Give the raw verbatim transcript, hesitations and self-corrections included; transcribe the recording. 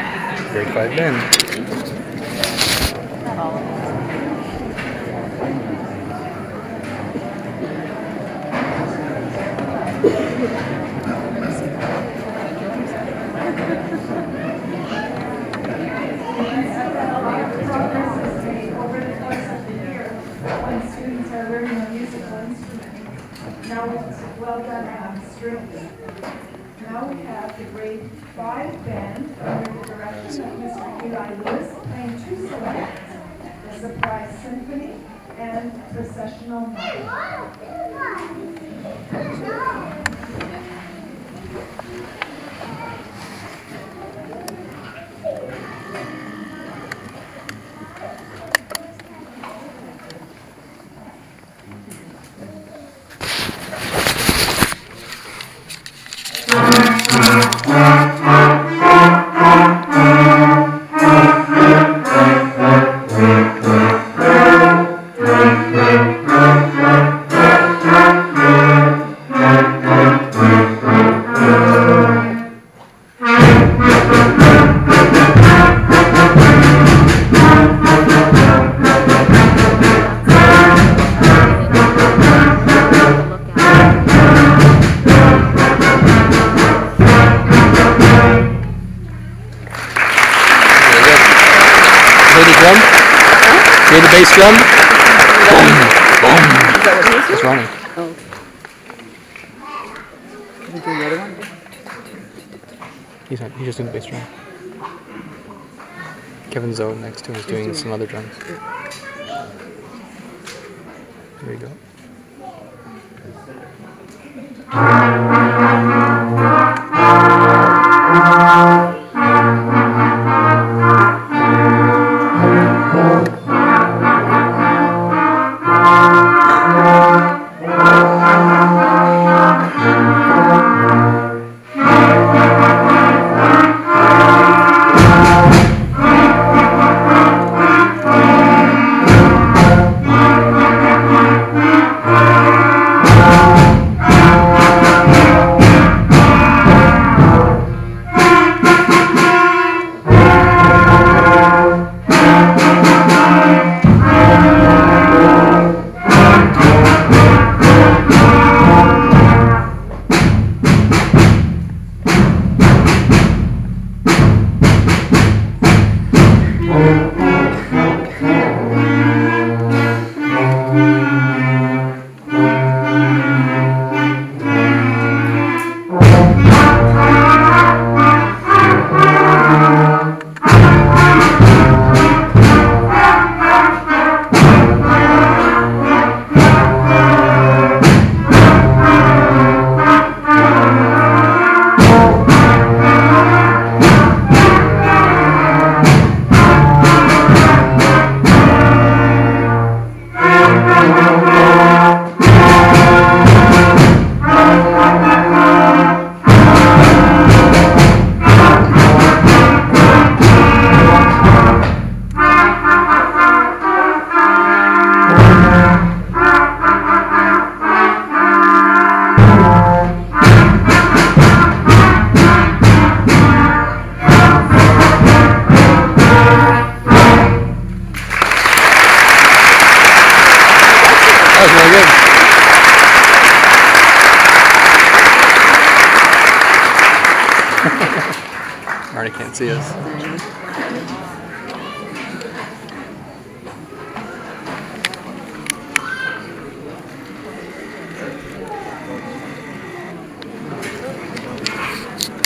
Grade five band. Now, well done, um, strings. Now we have the grade five band under the direction of Mister Eli Lewis playing two sonatas, the Surprise Symphony and Processional March. Drum? Hear the bass drum? Boom, boom. Is that what it is? It's running. Oh. Can we do the other one? He's not, he's just doing the bass drum. Kevin Zoe next to him is doing, doing some other drums. There you go. Marty can't see us.